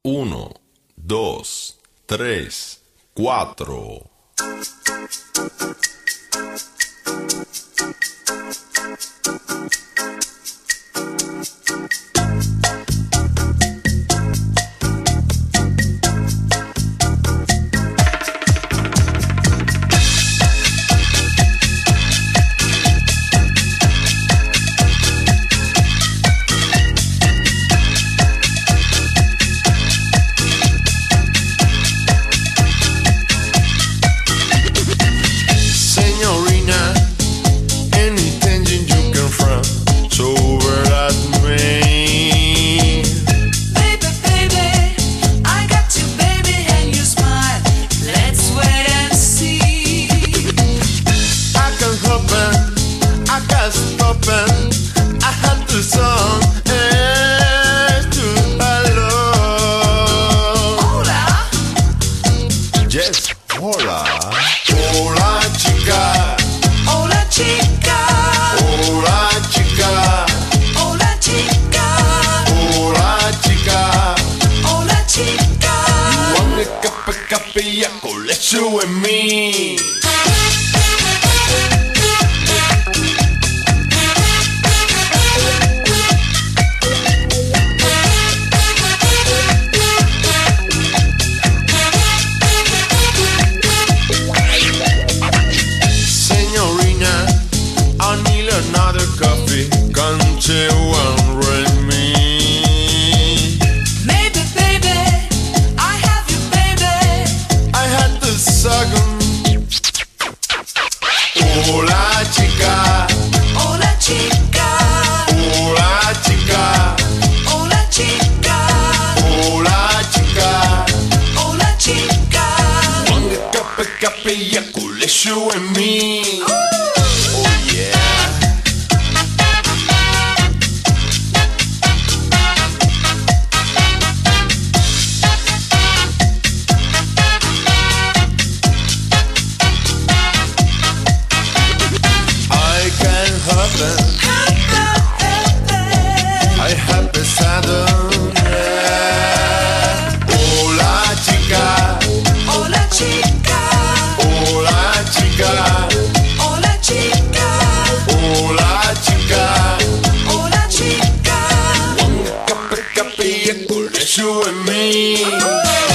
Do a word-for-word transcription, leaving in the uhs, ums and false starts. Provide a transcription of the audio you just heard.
Uno, dos, tres, cuatro. Yes, hola. Hola chica. Hola chica. Hola chica. Hola chica. Hola chica. Hola chica. You want the cafe cafe ya con leche en mí. Another coffee, can't you unread me? Maybe, baby, I have you, baby. I had the second. Hola chica. Hola chica. Hola chica. Hola chica. Hola chica. Hola chica. One café café ya con leche en mí. I have pesado. Hola chica. Hola chica. Hola chica. Hola chica. Hola chica. Hola chica. Un café café con eso en mí.